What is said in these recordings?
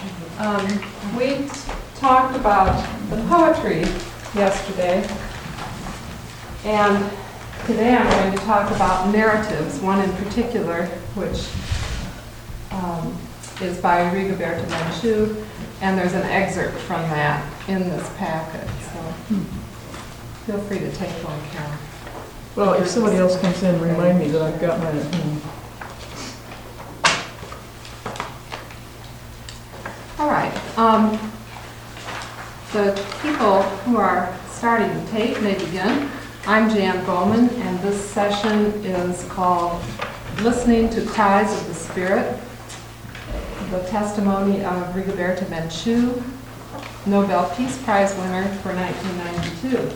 We talked about the poetry yesterday, and today I'm going to talk about narratives, one in particular, which is by Rigoberta Menchú, and there's an excerpt from that in this packet, so feel free to take one, Karen. Well, if somebody else comes in, remind me that I've got mine at home. All right. The people who are starting the tape may begin. I'm Jan Bowman, and this session is called Listening to Cries of the Spirit, the testimony of Rigoberta Menchú, Nobel Peace Prize winner for 1992.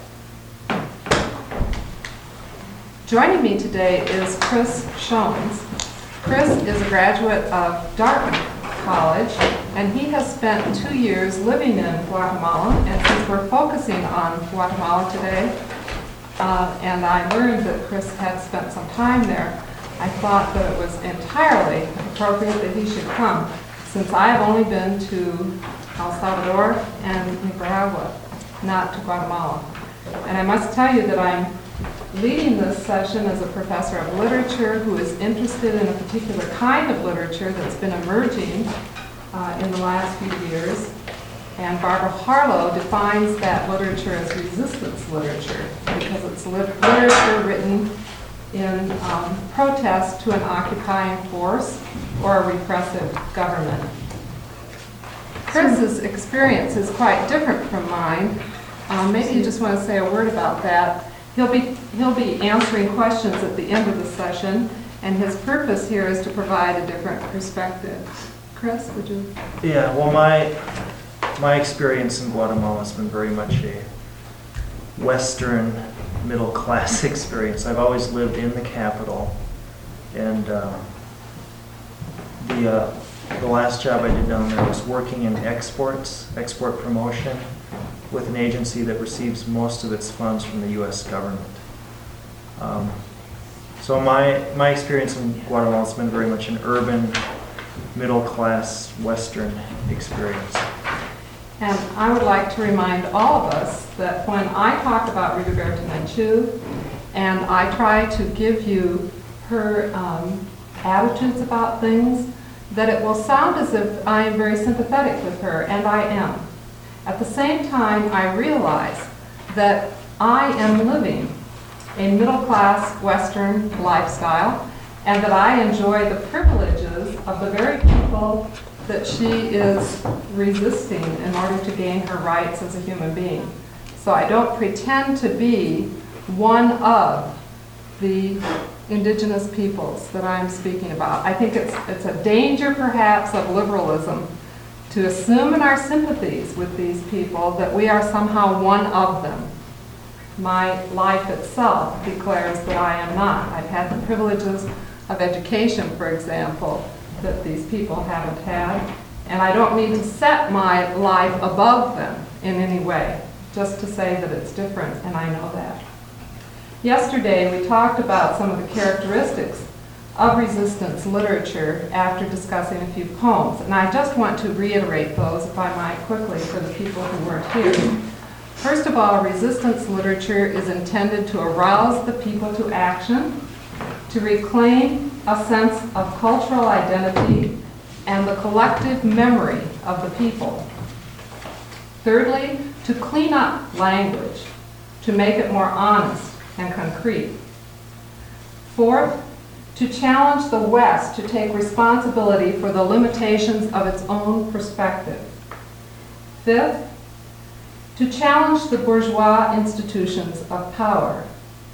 Joining me today is Chris Schoens. Chris is a graduate of Dartmouth College, and he has spent 2 years living in Guatemala, and since we're focusing on Guatemala today, and I learned that Chris had spent some time there, I thought that it was entirely appropriate that he should come, since I have only been to El Salvador and Nicaragua, not to Guatemala. And I must tell you that I'm leading this session as a professor of literature who is interested in a particular kind of literature that's been emerging in the last few years. And Barbara Harlow defines that literature as resistance literature because it's literature written in protest to an occupying force or a repressive government. Chris's experience is quite different from mine. Maybe you just want to say a word about that. He'll be answering questions at the end of the session, and his purpose here is to provide a different perspective. Chris, would you? Yeah, well, my experience in Guatemala has been very much a Western middle class experience. I've always lived in the capital, and the last job I did down there was working in export promotion with an agency that receives most of its funds from the U.S. government. So my experience in Guatemala has been very much an urban, middle-class, Western experience. And I would like to remind all of us that when I talk about Rigoberta Menchú, and I try to give you her attitudes about things, that it will sound as if I am very sympathetic with her, and I am. At the same time, I realize that I am living a middle-class Western lifestyle and that I enjoy the privileges of the very people that she is resisting in order to gain her rights as a human being. So I don't pretend to be one of the indigenous peoples that I'm speaking about. I think it's a danger, perhaps, of liberalism to assume in our sympathies with these people that we are somehow one of them. My life itself declares that I am not. I've had the privileges of education, for example, that these people haven't had, and I don't need to set my life above them in any way, just to say that it's different, and I know that. Yesterday, we talked about some of the characteristics of resistance literature after discussing a few poems. And I just want to reiterate those, if I might, quickly for the people who weren't here. First of all, resistance literature is intended to arouse the people to action, to reclaim a sense of cultural identity and the collective memory of the people. Thirdly, to clean up language, to make it more honest and concrete. Fourth, to challenge the West to take responsibility for the limitations of its own perspective. Fifth, to challenge the bourgeois institutions of power.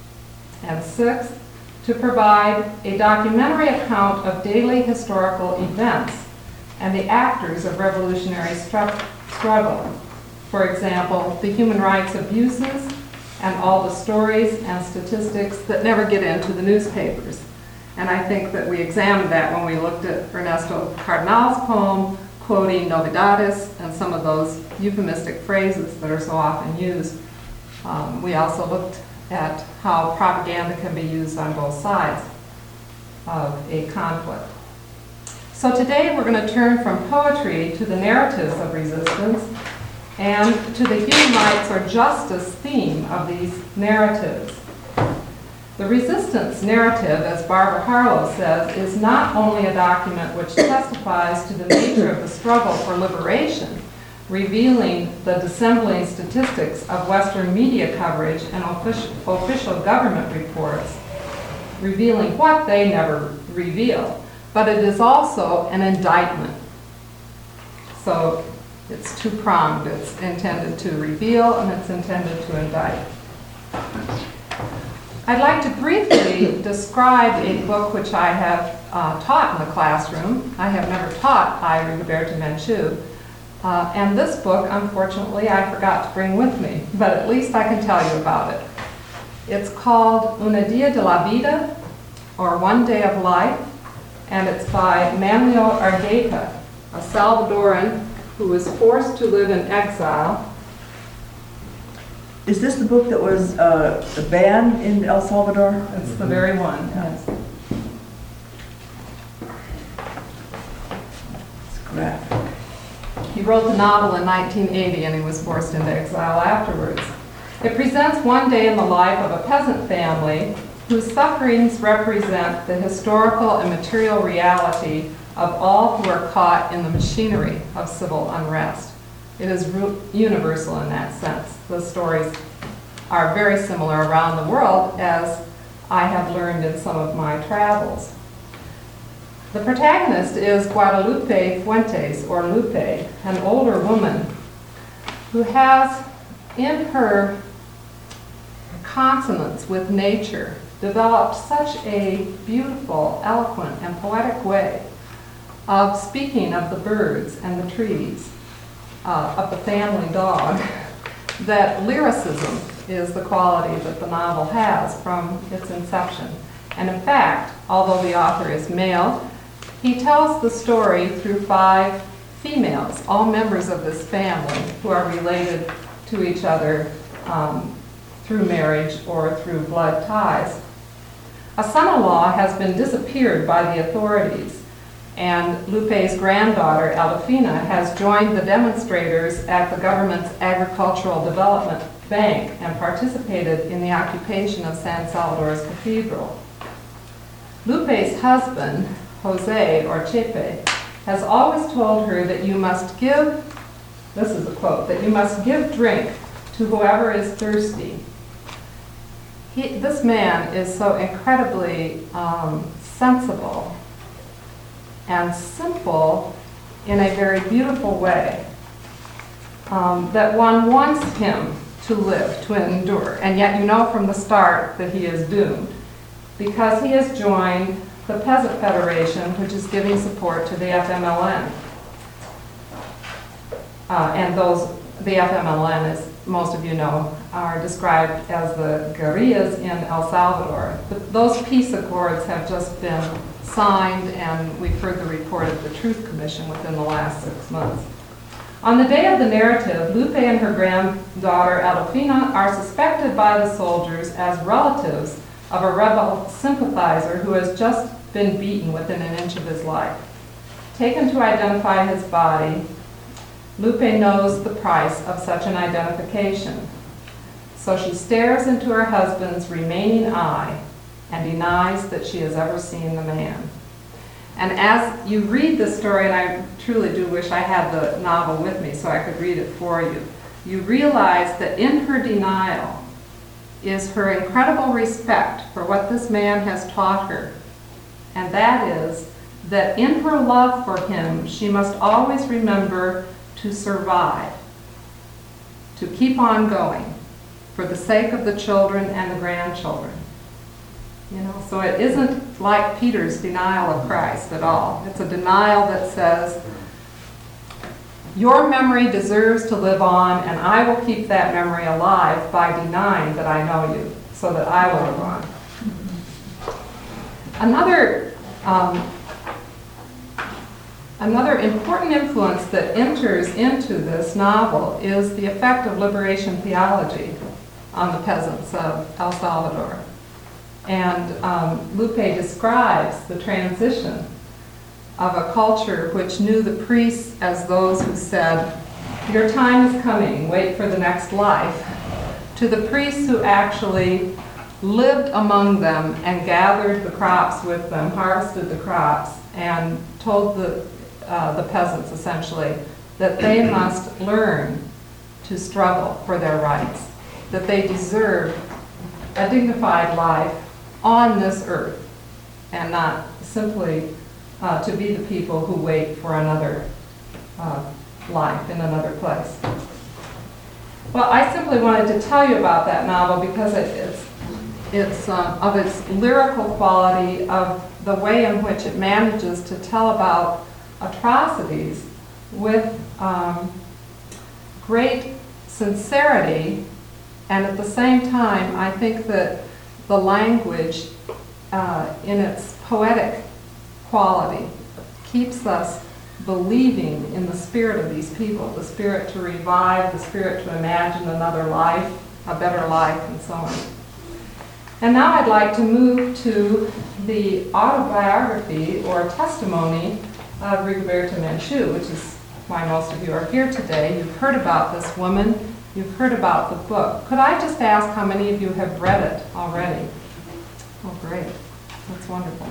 And sixth, to provide a documentary account of daily historical events and the actors of revolutionary struggle. For example, the human rights abuses and all the stories and statistics that never get into the newspapers. And I think that we examined that when we looked at Ernesto Cardenal's poem, quoting novedades and some of those euphemistic phrases that are so often used. We also looked at how propaganda can be used on both sides of a conflict. So today we're going to turn from poetry to the narratives of resistance and to the human rights or justice theme of these narratives. The resistance narrative, as Barbara Harlow says, is not only a document which testifies to the nature of the struggle for liberation, revealing the dissembling statistics of Western media coverage and official government reports, revealing what they never reveal, but it is also an indictment. So it's two-pronged. It's intended to reveal and it's intended to indict. I'd like to briefly describe a book which I have taught in the classroom. I have never taught I, Rigoberta Menchú. And this book, unfortunately, I forgot to bring with me, but at least I can tell you about it. It's called Un Día de la Vida, or One Day of Life, and it's by Manuel Argueta, a Salvadoran who was forced to live in exile. Is this the book that was banned in El Salvador? It's the very one, yes. It's graphic. He wrote the novel in 1980 and he was forced into exile afterwards. It presents one day in the life of a peasant family whose sufferings represent the historical and material reality of all who are caught in the machinery of civil unrest. It is universal in that sense. The stories are very similar around the world, as I have learned in some of my travels. The protagonist is Guadalupe Fuentes, or Lupe, an older woman who has, in her consonance with nature, developed such a beautiful, eloquent, and poetic way of speaking of the birds and the trees, of the family dog, that lyricism is the quality that the novel has from its inception. And in fact, although the author is male, he tells the story through 5 females, all members of this family who are related to each other through marriage or through blood ties. A son-in-law has been disappeared by the authorities, and Lupe's granddaughter, Adolfina, has joined the demonstrators at the government's Agricultural Development Bank and participated in the occupation of San Salvador's cathedral. Lupe's husband, Jose, or Chepe, has always told her that you must give, this is a quote, that you must give drink to whoever is thirsty. This man is so incredibly sensible and simple in a very beautiful way that one wants him to live, to endure. And yet you know from the start that he is doomed because he has joined the Peasant Federation, which is giving support to the FMLN. And the FMLN, as most of you know, are described as the guerrillas in El Salvador. But those peace accords have just been signed, and we've heard the report of the Truth Commission within the last 6 months. On the day of the narrative, Lupe and her granddaughter Adolfina are suspected by the soldiers as relatives of a rebel sympathizer who has just been beaten within an inch of his life. Taken to identify his body, Lupe knows the price of such an identification. So she stares into her husband's remaining eye and denies that she has ever seen the man. And as you read this story, and I truly do wish I had the novel with me so I could read it for you, you realize that in her denial is her incredible respect for what this man has taught her. And that is that in her love for him, she must always remember to survive, to keep on going for the sake of the children and the grandchildren. You know, so it isn't like Peter's denial of Christ at all. It's a denial that says, your memory deserves to live on, and I will keep that memory alive by denying that I know you, so that I will live on. Another important influence that enters into this novel is the effect of liberation theology on the peasants of El Salvador. And Lupe describes the transition of a culture which knew the priests as those who said, "Your time is coming, wait for the next life," to the priests who actually lived among them and gathered the crops with them, harvested the crops, and told the peasants essentially that they must learn to struggle for their rights, that they deserve a dignified life on this earth, and not simply to be the people who wait for another life in another place. Well, I simply wanted to tell you about that novel because it's of its lyrical quality, of the way in which it manages to tell about atrocities with great sincerity, and at the same time, I think that the language in its poetic quality keeps us believing in the spirit of these people, the spirit to revive, the spirit to imagine another life, a better life, and so on. And now I'd like to move to the autobiography or testimony of Rigoberta Menchú, which is why most of you are here today. You've heard about this woman, you've heard about the book. Could I just ask how many of you have read it already? Oh, great. That's wonderful.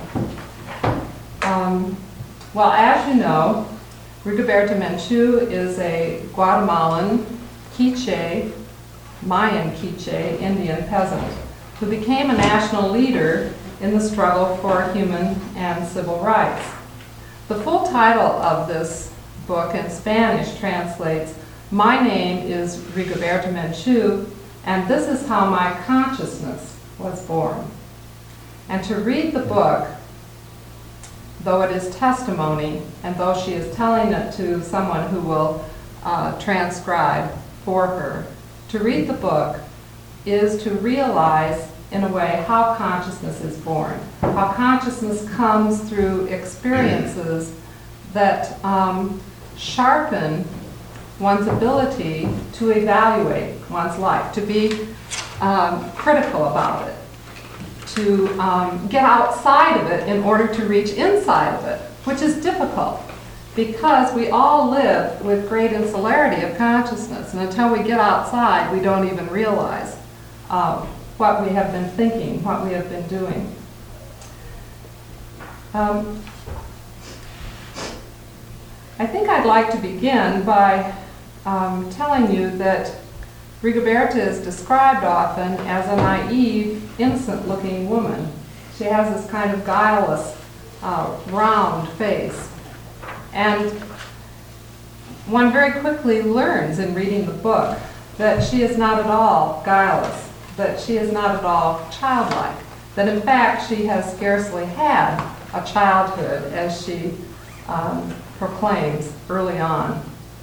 Well, as you know, Rigoberta Menchú is a Guatemalan Quiché, Mayan Quiché Indian peasant who became a national leader in the struggle for human and civil rights. The full title of this book in Spanish translates, "My name is Rigoberta Menchú, and this is how my consciousness was born." And to read the book, though it is testimony, and though she is telling it to someone who will transcribe for her, to read the book is to realize, in a way, how consciousness is born, how consciousness comes through experiences that sharpen one's ability to evaluate one's life, to be critical about it, to get outside of it in order to reach inside of it, which is difficult because we all live with great insularity of consciousness, and until we get outside, we don't even realize what we have been thinking, what we have been doing. I think I'd like to begin by telling you that Rigoberta is described often as a naive, innocent-looking woman. She has this kind of guileless, round face. And one very quickly learns in reading the book that she is not at all guileless, that she is not at all childlike, that in fact she has scarcely had a childhood, as she proclaims early on.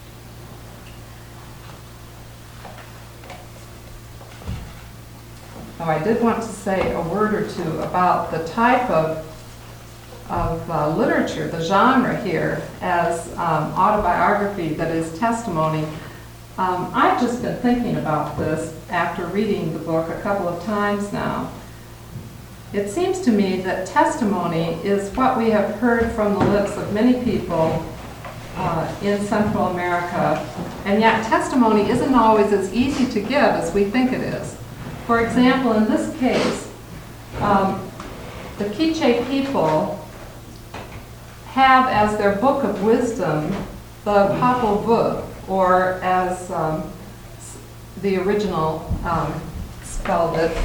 Now, I did want to say a word or two about the type of literature, the genre here, as autobiography that is testimony. I've just been thinking about this after reading the book a couple of times now. It seems to me that testimony is what we have heard from the lips of many people in Central America, and yet testimony isn't always as easy to give as we think it is. For example, in this case, the Quiché people have as their book of wisdom the Popol Vuh, or as the original spelled it,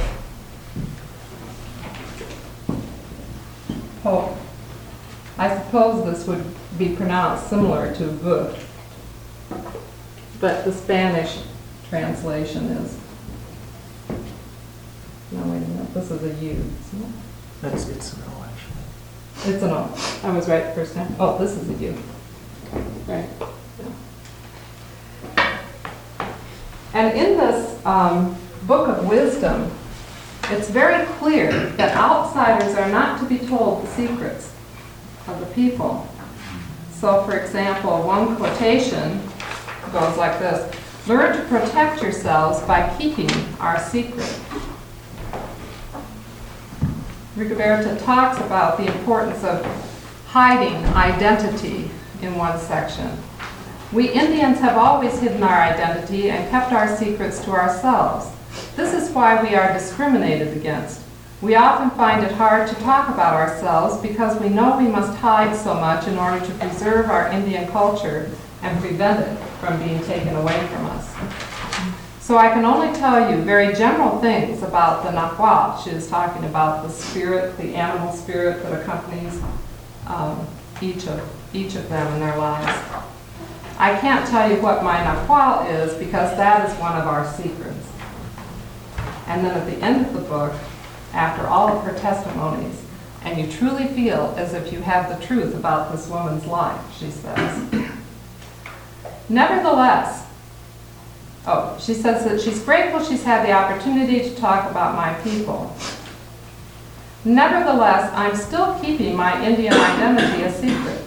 oh, I suppose this would be pronounced similar to Vuh, but the Spanish translation is, no wait a minute, this is a U, isn't it? It's an O, actually. It's an O. I was right the first time. Oh, this is a U. Right. Yeah. And in this book of wisdom, it's very clear that outsiders are not to be told the secrets of the people. So, for example, one quotation goes like this: "Learn to protect yourselves by keeping our secret." Rigoberta talks about the importance of hiding identity in one section. We Indians have always hidden our identity and kept our secrets to ourselves. This is why we are discriminated against. We often find it hard to talk about ourselves because we know we must hide so much in order to preserve our Indian culture and prevent it from being taken away from us. So I can only tell you very general things about the Nahuatl. She is talking about the spirit, the animal spirit that accompanies each of them in their lives. I can't tell you what my Nahuatl is because that is one of our secrets. And then at the end of the book, after all of her testimonies, and you truly feel as if you have the truth about this woman's life, she says. Nevertheless, she says that she's grateful she's had the opportunity to talk about my people. Nevertheless, I'm still keeping my Indian identity a secret.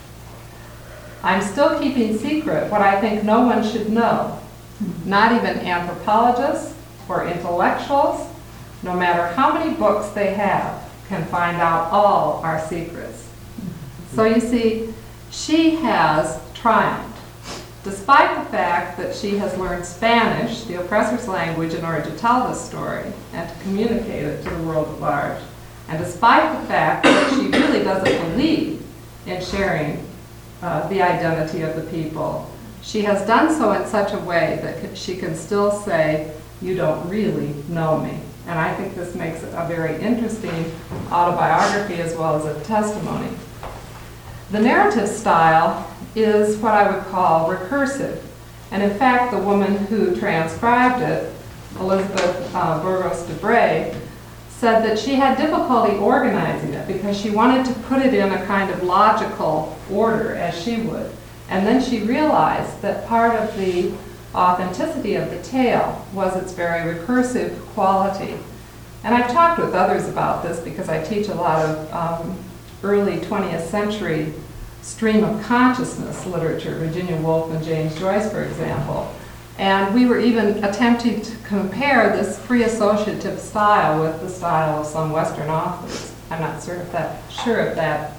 I'm still keeping secret what I think no one should know, not even anthropologists or intellectuals, no matter how many books they have, can find out all our secrets. So you see, she has triumphed. Despite the fact that she has learned Spanish, the oppressor's language, in order to tell this story and to communicate it to the world at large, and despite the fact that she really doesn't believe in sharing the identity of the people, she has done so in such a way that she can still say, "You don't really know me." And I think this makes it a very interesting autobiography as well as a testimony. The narrative style is what I would call recursive. And in fact, the woman who transcribed it, Elizabeth Burgos de Bray, said that she had difficulty organizing it because she wanted to put it in a kind of logical order as she would. And then she realized that part of the authenticity of the tale was its very recursive quality. And I've talked with others about this because I teach a lot of early 20th century stream of consciousness literature, Virginia Woolf and James Joyce, for example. And we were even attempting to compare this free associative style with the style of some Western authors. I'm not sure if that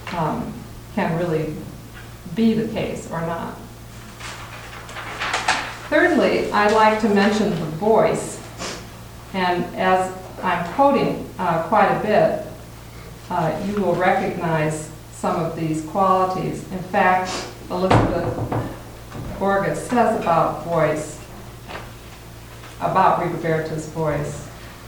can really be the case or not. Thirdly, I'd like to mention the voice. And as I'm quoting quite a bit, you will recognize some of these qualities. In fact, Elizabeth Borges says about voice, about Rigoberta's voice,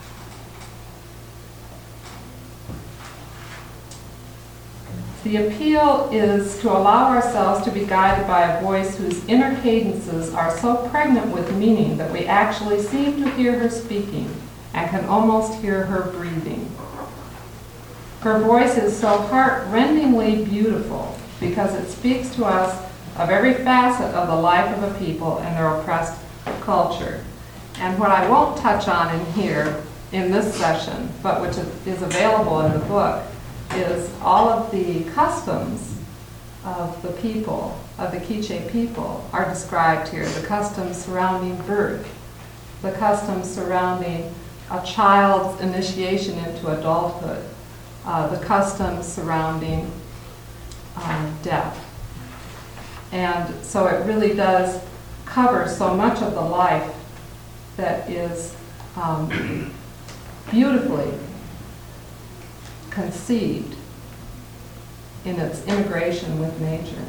the appeal is to allow ourselves to be guided by a voice whose inner cadences are so pregnant with meaning that we actually seem to hear her speaking and can almost hear her breathing. Her voice is so heart-rendingly beautiful because it speaks to us of every facet of the life of a people and their oppressed culture. And what I won't touch on in here in this session, but which is available in the book, is all of the customs of the people, of the Quiche people, are described here. The customs surrounding birth, the customs surrounding a child's initiation into adulthood, the customs surrounding death. And so it really does cover so much of the life that is beautifully conceived in its integration with nature.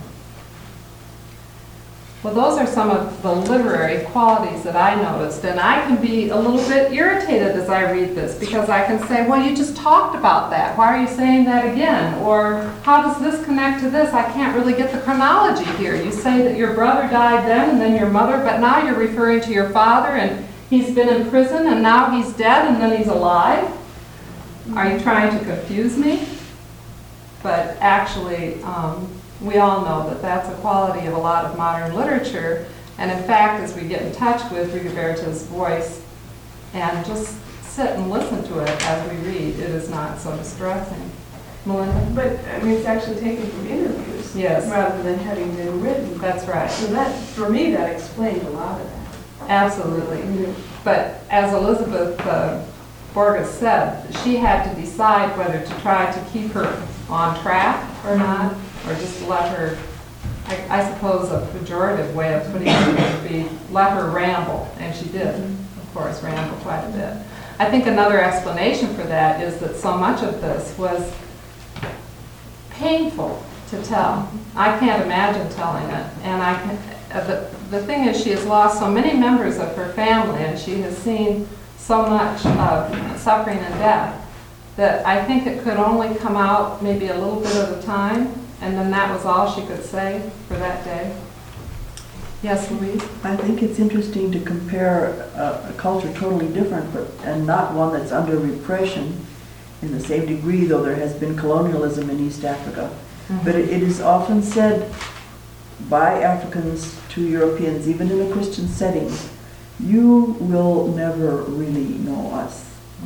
Well, those are some of the literary qualities that I noticed, and I can be a little bit irritated as I read this because I can say, well, you just talked about that. Why are you saying that again? Or how does this connect to this? I can't really get the chronology here. You say that your brother died then and then your mother, but now you're referring to your father and he's been in prison and now he's dead and then he's alive. Are you trying to confuse me? But actually, we all know that that's a quality of a lot of modern literature. And in fact, as we get in touch with Rigoberta's voice and just sit and listen to it as we read, it is not so distressing. Melinda? But, I mean, it's actually taken from interviews. Yes. Rather than having been written. That's right. So that, for me, that explained a lot of that. Absolutely. But as Elizabeth Borges said, she had to decide whether to try to keep her on track or not, or just let her, I suppose a pejorative way of putting it would be let her ramble, and she did, of course, ramble quite a bit. I think another explanation for that is that so much of this was painful to tell. I can't imagine telling it, and the thing is, she has lost so many members of her family, and she has seen so much of suffering and death, that I think it could only come out maybe a little bit at a time, and then that was all she could say for that day. Yes, Louise? I think it's interesting to compare a culture totally different, and not one that's under repression in the same degree, though there has been colonialism in East Africa. But it is often said by Africans to Europeans, even in a Christian setting, you will never really know us.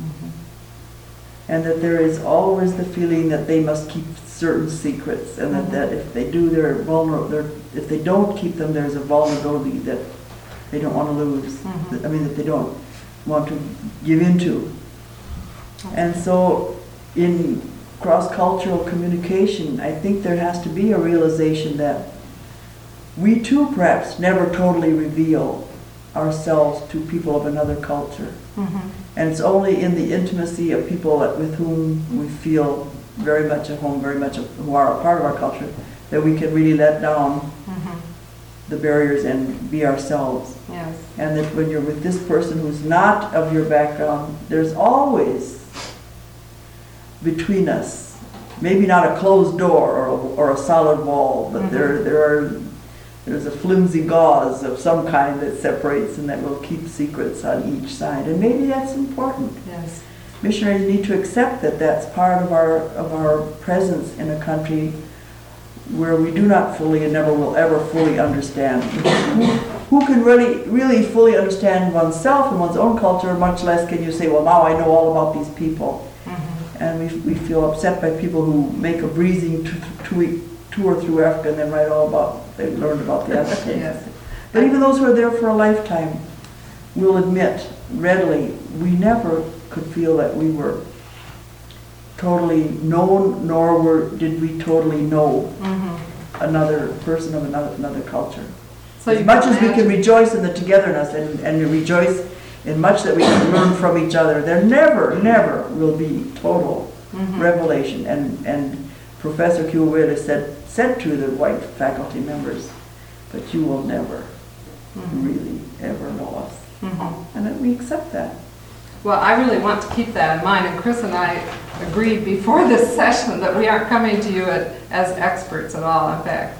And that there is always the feeling that they must keep certain secrets, and that if they do, they're vulnerable. If they don't keep them, there's a vulnerability that they don't want to lose. I mean, that they don't want to give into. And so, in cross-cultural communication, I think there has to be a realization that we too perhaps never totally reveal ourselves to people of another culture. And it's only in the intimacy of people with whom we feel very much at home, who are a part of our culture, that we can really let down the barriers and be ourselves. Yes. And that when you're with this person who's not of your background, there's always between us, maybe not a closed door or a solid wall, but there's a flimsy gauze of some kind that separates and that will keep secrets on each side. And maybe that's important. Yes. Missionaries need to accept that that's part of our presence in a country where we do not fully and never will ever fully understand. Who can really fully understand oneself and one's own culture, much less can you say, well, now I know all about these people. And we feel upset by people who make a breezing tour through Africa and then write all about, they've learned about the Africans. Yes. But even those who are there for a lifetime will admit readily, we never could feel that we were totally known, nor did we totally know another person of another culture. So as much as we can rejoice in the togetherness and rejoice in much that we can learn from each other, there never will be total revelation. And Professor Kiwawela said to the white faculty members, but you will never really ever know us. And that we accept that. Well, I really want to keep that in mind, and Chris and I agreed before this session that we aren't coming to you as experts at all. In fact,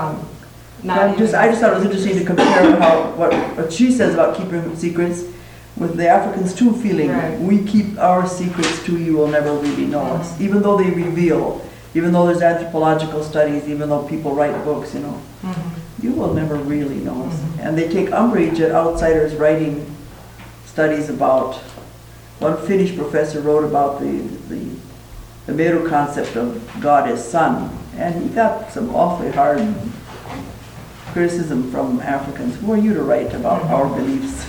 I just thought it was interesting to compare what she says about keeping secrets with the Africans too, feeling we keep our secrets too, you will never really know us, even though they reveal, even though there's anthropological studies, even though people write books, you will never really know us. And they take umbrage at outsiders writing studies about. One Finnish professor wrote about the Meru concept of God as Son, and he got some awfully hard criticism from Africans. Who are you to write about our beliefs?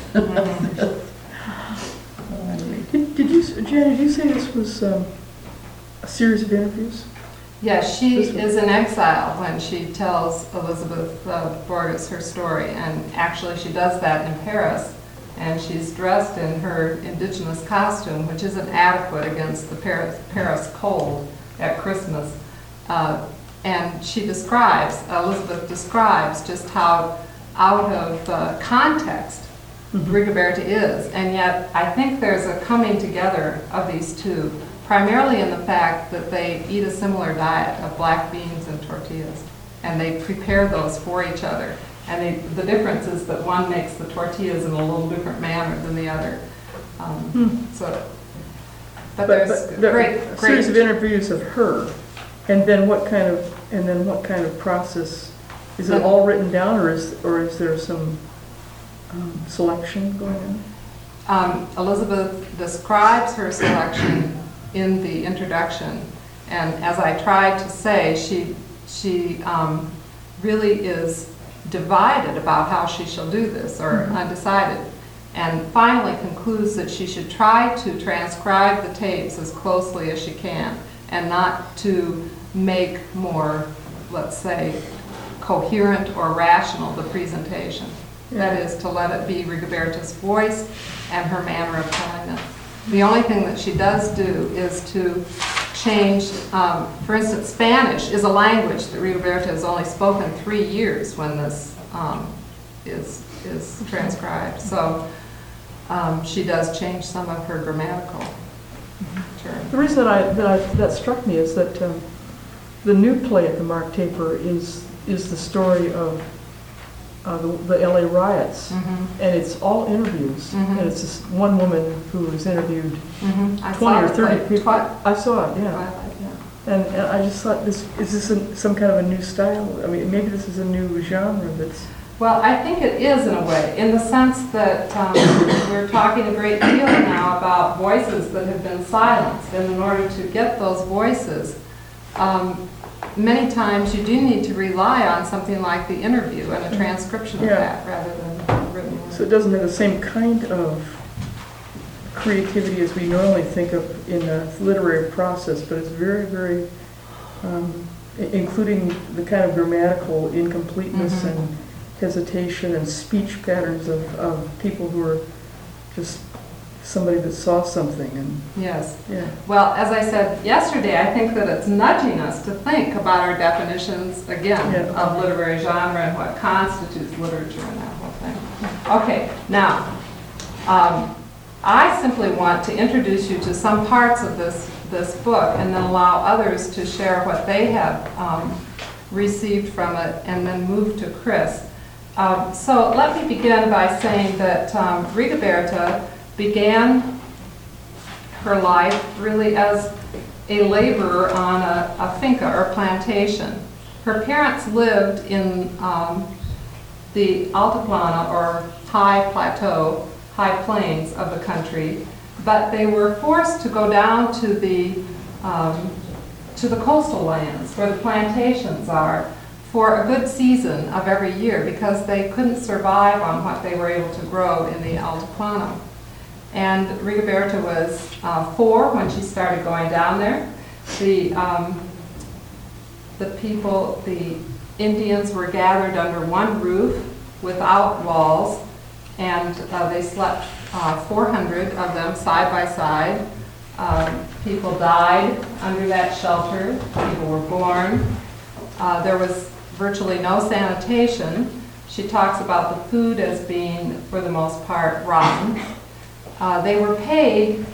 Janet, did you say this was a series of interviews? Yes, she is in exile when she tells Elizabeth Borges her story, and actually she does that in Paris. And she's dressed in her indigenous costume, which isn't adequate against the Paris cold at Christmas. And Elizabeth describes just how out of context Rigoberta is. And yet I think there's a coming together of these two, primarily in the fact that they eat a similar diet of black beans and tortillas. And they prepare those for each other. And the difference is that one makes the tortillas in a little different manner than the other. But there's great series of interviews of her, and then what kind of process? Is it all written down, or is there some selection going on? Elizabeth describes her selection in the introduction, and as I tried to say, she really is divided about how she shall do this, or undecided, and finally concludes that she should try to transcribe the tapes as closely as she can, and not to make more, let's say, coherent or rational the presentation. That is, to let it be Rigoberta's voice and her manner of telling it. The only thing that she does do is to change, for instance, Spanish is a language that Rigoberta has only spoken 3 years when this is transcribed. So she does change some of her grammatical terms. The reason that struck me is that the new play at the Mark Taper is the story of the LA riots, and it's all interviews, and it's this one woman who was interviewed, I 20 saw or the 30 play. people. I saw it, yeah. And I just thought, is this some kind of a new style? I mean, maybe this is a new genre that's... Well, I think it is in a way, in the sense that we're talking a great deal now about voices that have been silenced, and in order to get those voices, many times you do need to rely on something like the interview and a transcription of that rather than written word. So it doesn't have the same kind of creativity as we normally think of in a literary process, but it's very, very, including the kind of grammatical incompleteness and hesitation and speech patterns of people who are just somebody that saw something. And Yes. yeah. Well, as I said yesterday, I think that it's nudging us to think about our definitions, again, of literary genre and what constitutes literature and that whole thing. Okay, now, I simply want to introduce you to some parts of this book and then allow others to share what they have received from it and then move to Chris. So let me begin by saying that Rigoberta began her life really as a laborer on a finca or plantation. Her parents lived in the Altiplano or high plateau, high plains of the country, but they were forced to go down to the coastal lands where the plantations are for a good season of every year because they couldn't survive on what they were able to grow in the Altiplano. And Rigoberta was 4 when she started going down there. The Indians were gathered under one roof without walls, and they slept 400 of them side by side. People died under that shelter. People were born. There was virtually no sanitation. She talks about the food as being, for the most part, rotten. They were paid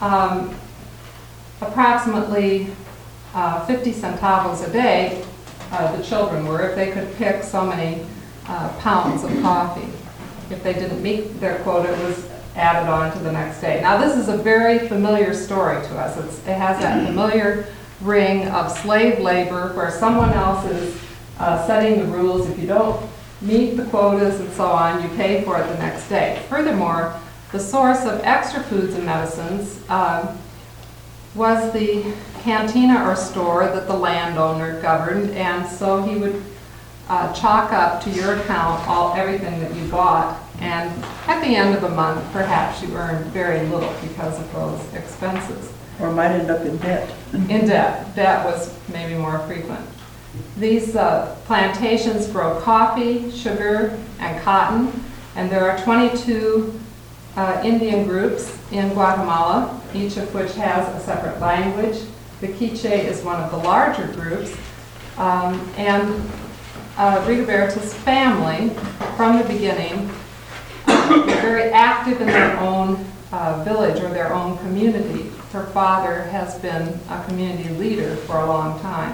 approximately 50 centavos a day, the children were, if they could pick so many pounds of coffee. If they didn't meet their quota, it was added on to the next day. Now, this is a very familiar story to us. It has that familiar ring of slave labor where someone else is setting the rules. If you don't meet the quotas and so on, you pay for it the next day. Furthermore, the source of extra foods and medicines was the cantina or store that the landowner governed, and so he would chalk up to your account everything that you bought, and at the end of a month, perhaps you earned very little because of those expenses. Or might end up in debt. In debt. Debt was maybe more frequent. These plantations grow coffee, sugar, and cotton, and there are 22 Indian groups in Guatemala, each of which has a separate language. The Quiche is one of the larger groups, and Rigoberta's family, from the beginning, were very active in their own village or their own community. Her father has been a community leader for a long time.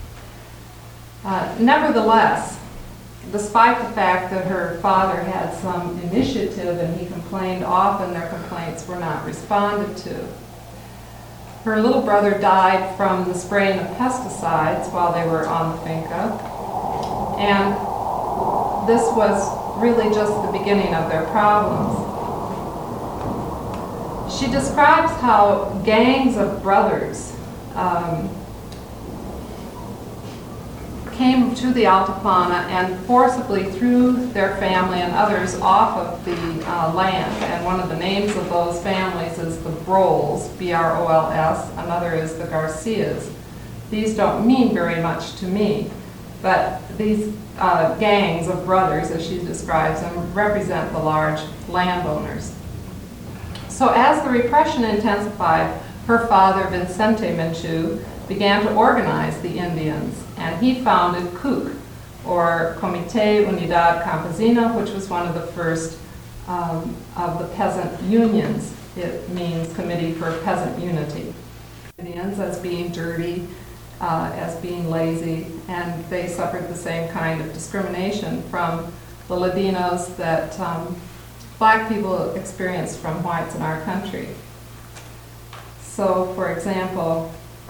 Nevertheless, despite the fact that her father had some initiative and he complained often, their complaints were not responded to. Her little brother died from the spraying of pesticides while they were on the finca, and this was really just the beginning of their problems. She describes how gangs of brothers came to the Altiplano and forcibly threw their family and others off of the land. And one of the names of those families is the Brols, B-R-O-L-S. Another is the Garcias. these don't mean very much to me, but these gangs of brothers, as she describes them, represent the large landowners. So as the repression intensified, her father, Vicente Menchú, began to organize the Indians, and he founded CUC, or Comité Unidad Campesina, which was one of the first of the peasant unions. It means Committee for Peasant Unity. Indians as being dirty, as being lazy, and they suffered the same kind of discrimination from the Ladinos that black people experienced from whites in our country. So, for example,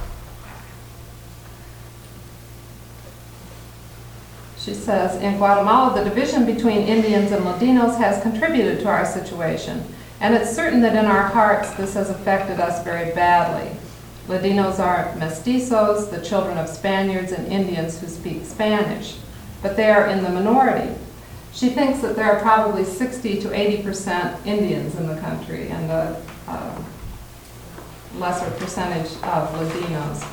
she says, in Guatemala, the division between Indians and Ladinos has contributed to our situation, and it's certain that in our hearts this has affected us very badly. Ladinos are mestizos, the children of Spaniards and Indians who speak Spanish, but they are in the minority. She thinks that there are probably 60 to 80% Indians in the country and a lesser percentage of Ladinos.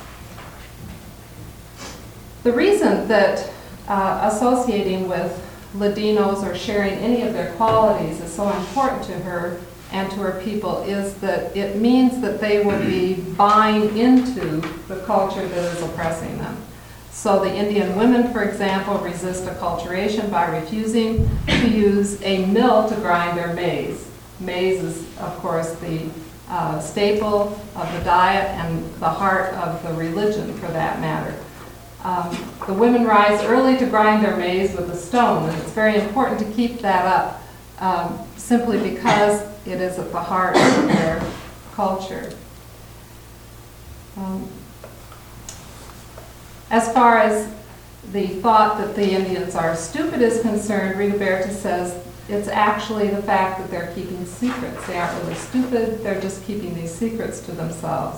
The reason that associating with Ladinos or sharing any of their qualities is so important to her and to her people is that it means that they would be buying into the culture that is oppressing them. So the Indian women, for example, resist acculturation by refusing to use a mill to grind their maize. Maize is, of course, the staple of the diet and the heart of the religion, for that matter. The women rise early to grind their maize with a stone, and it's very important to keep that up simply because it is at the heart of their culture. As far as the thought that the Indians are stupid is concerned, Rigoberta says it's actually the fact that they're keeping secrets. They aren't really stupid, they're just keeping these secrets to themselves.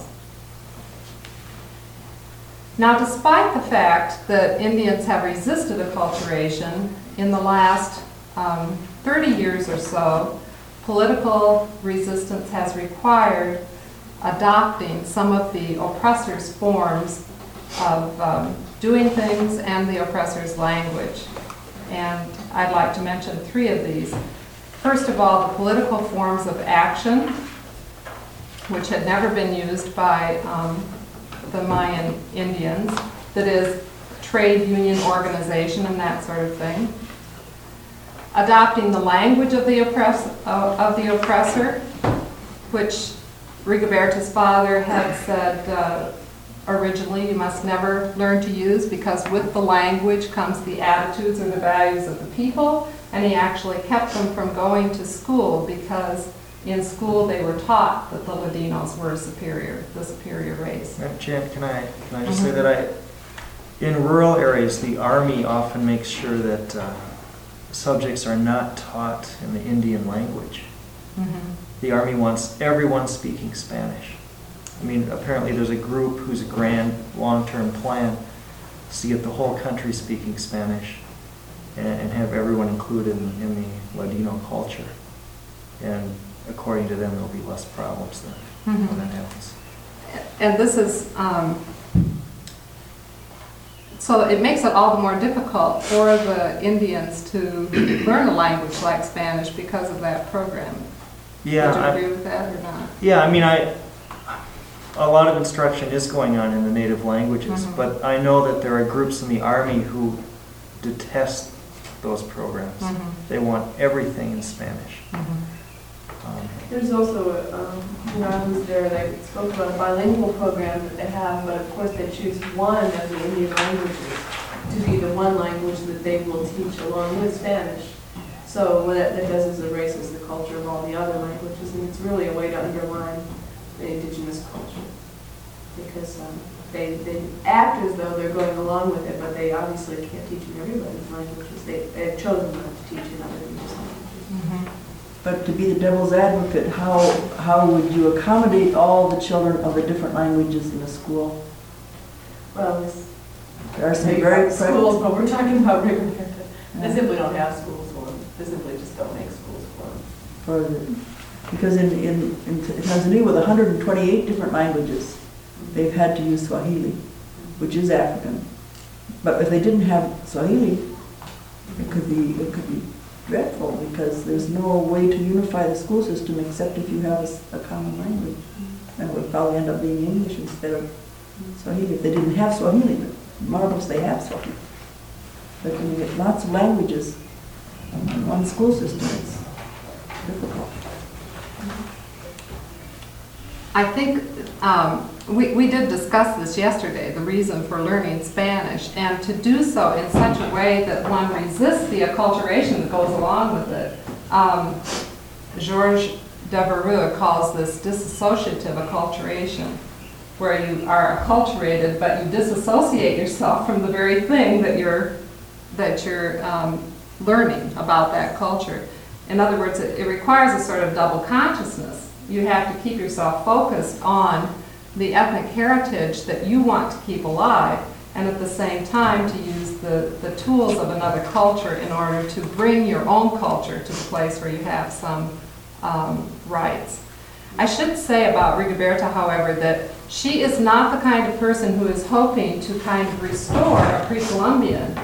Now, despite the fact that Indians have resisted acculturation, in the last 30 years or so, political resistance has required adopting some of the oppressors' forms of doing things and the oppressor's language. And I'd like to mention 3 of these. First of all, the political forms of action, which had never been used by the Mayan Indians, that is, trade union organization and that sort of thing. Adopting the language of the oppressor, which Rigoberta's father had said originally you must never learn to use because with the language comes the attitudes or the values of the people, and he actually kept them from going to school because in school they were taught that the Ladinos were superior, the superior race. Jan, can I just say that in rural areas, the Army often makes sure that subjects are not taught in the Indian language. The Army wants everyone speaking Spanish. I mean, apparently there's a group whose grand long-term plan is to get the whole country speaking Spanish and have everyone included in the Ladino culture. And according to them, there'll be less problems then when that happens. And this is, so it makes it all the more difficult for the Indians to learn a language like Spanish because of that program. Yeah, Would you agree with that or not? Yeah, I mean, a lot of instruction is going on in the native languages, but I know that there are groups in the Army who detest those programs. They want everything in Spanish. There's also, when I was there, they spoke about a bilingual program that they have, but of course they choose one of the Indian languages to be the one language that they will teach along with Spanish. So what that does is erases the culture of all the other languages, and it's really a way to undermine the indigenous culture. Because they act as though they're going along with it, but they obviously can't teach in everybody's languages. They've chosen not to teach in other people's languages. But to be the devil's advocate, how would you accommodate all the children of the different languages in the school? Well, There are some maybe very not schools, but we're talking about Rigoberta. They simply don't have schools for them. They simply just don't make schools for them. Because in Tanzania with 128 different languages, they've had to use Swahili. which is African. But if they didn't have Swahili, it could be dreadful, because there's no way to unify the school system except if you have a common language. And it would probably end up being English instead of Swahili if they didn't have Swahili. But marvelous they have Swahili. But when you get lots of languages in one school system, it's difficult. I think we did discuss this yesterday, the reason for learning Spanish, and to do so in such a way that one resists the acculturation that goes along with it. Georges Devereux calls this disassociative acculturation, where you are acculturated but you disassociate yourself from the very thing that you're learning about that culture. In other words, it requires a sort of double consciousness. You have to keep yourself focused on the ethnic heritage that you want to keep alive, and at the same time to use the tools of another culture in order to bring your own culture to the place where you have some rights. I should say about Rigoberta, however, that she is not the kind of person who is hoping to kind of restore a pre-Columbian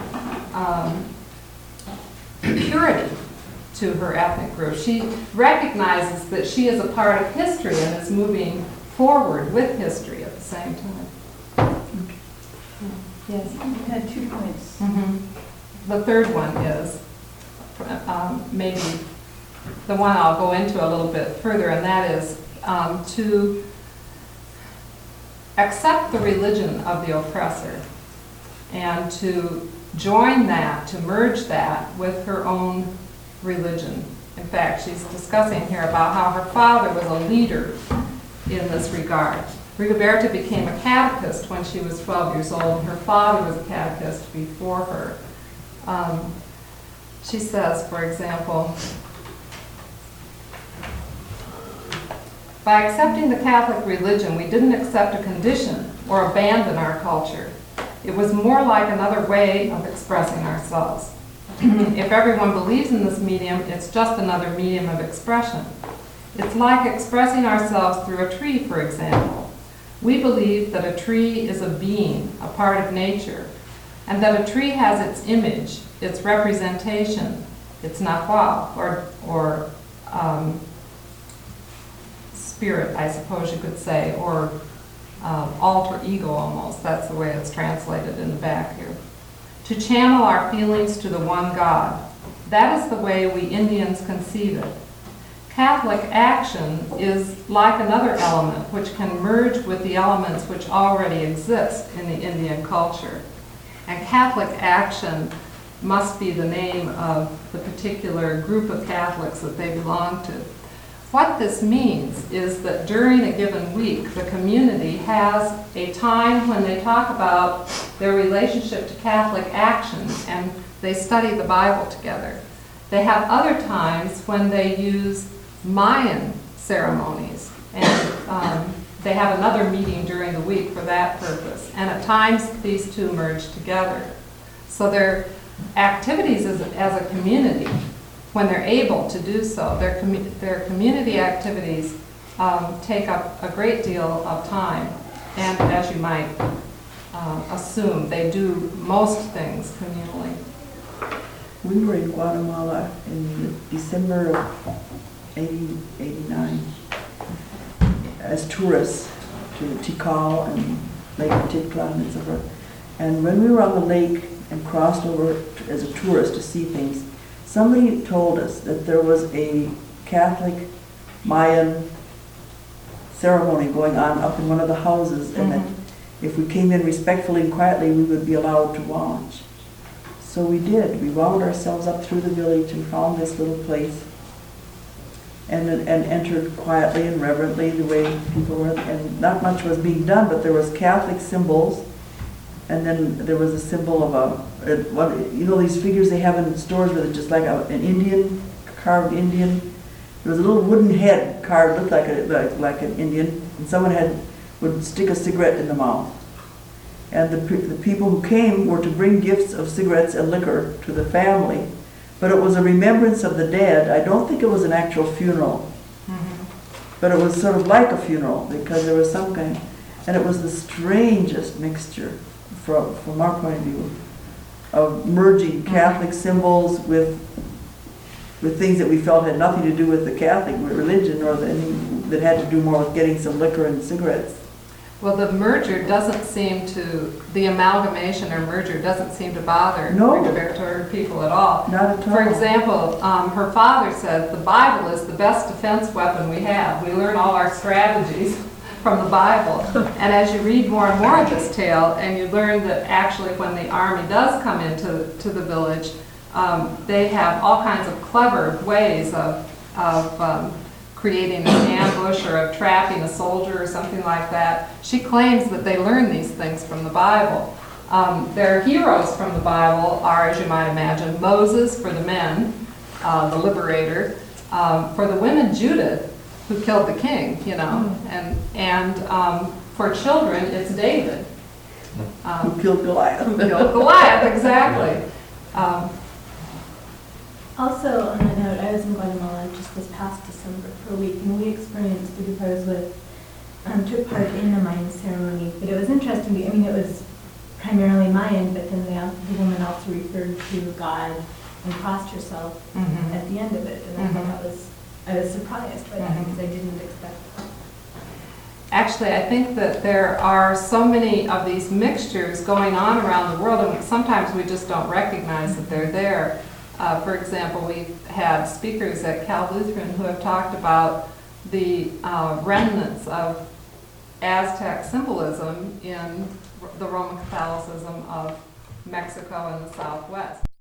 purity to her ethnic group. She recognizes that she is a part of history and is moving forward with history at the same time. Yes? You had 2 points. The third one is maybe the one I'll go into a little bit further, and that is to accept the religion of the oppressor and to join that, to merge that with her own religion. In fact, she's discussing here about how her father was a leader in this regard. Rigoberta became a catechist when she was 12 years old, and her father was a catechist before her. She says, for example, by accepting the Catholic religion, we didn't accept a condition or abandon our culture. It was more like another way of expressing ourselves. If everyone believes in this medium, it's just another medium of expression. It's like expressing ourselves through a tree, for example. We believe that a tree is a being, a part of nature, and that a tree has its image, its representation, its nahual, or spirit, I suppose you could say, or alter ego almost. That's the way it's translated in the back here. To channel our feelings to the one God. That is the way we Indians conceive it. Catholic action is like another element which can merge with the elements which already exist in the Indian culture. And Catholic action must be the name of the particular group of Catholics that they belong to. What this means is that during a given week, the community has a time when they talk about their relationship to Catholic action and they study the Bible together. They have other times when they use Mayan ceremonies, and they have another meeting during the week for that purpose. And at times these two merge together. So their activities as a community, when they're able to do so, their community activities take up a great deal of time. And as you might assume, they do most things communally. We were in Guatemala in December of 89 as tourists to Tikal and Lake Titlan and so forth. And when we were on the lake and crossed over as a tourist to see things, somebody told us that there was a Catholic Mayan ceremony going on up in one of the houses, and that if we came in respectfully and quietly, we would be allowed to watch. So we did. We wound ourselves up through the village and found this little place and entered quietly and reverently the way people were. And not much was being done, but there was Catholic symbols. And then there was a symbol of you know these figures they have in stores with just like an Indian, carved Indian. There was a little wooden head carved, looked like an Indian, and someone would stick a cigarette in the mouth. And the people who came were to bring gifts of cigarettes and liquor to the family, but it was a remembrance of the dead. I don't think it was an actual funeral, but it was sort of like a funeral because there was some kind, and it was the strangest mixture. from our point of view, of merging Catholic symbols with things that we felt had nothing to do with the Catholic religion, or that had to do more with getting some liquor and cigarettes. Well, the amalgamation or merger doesn't seem to bother No. Rigoberta people at all. Not at all. For example, her father said the Bible is the best defense weapon we have. We learn all our strategies from the Bible. And as you read more and more of this tale, and you learn that actually when the army does come into the village, they have all kinds of clever ways of creating an ambush or of trapping a soldier or something like that. She claims that they learn these things from the Bible. Their heroes from the Bible are, as you might imagine, Moses for the men, the liberator, for the women, Judith, who killed the king, and for children, it's David. Who killed Goliath. Who killed Goliath, exactly. Also, on that note, I was in Guatemala just this past December for a week, and we experienced the Gupars took part in a Mayan ceremony. But it was interesting. I mean, it was primarily Mayan, but then the woman also referred to God and crossed herself at the end of it. And I thought I was surprised by that because I didn't expect that. Actually, I think that there are so many of these mixtures going on around the world, and sometimes we just don't recognize that they're there. For example, we've had speakers at Cal Lutheran who have talked about the remnants of Aztec symbolism in the Roman Catholicism of Mexico and the Southwest.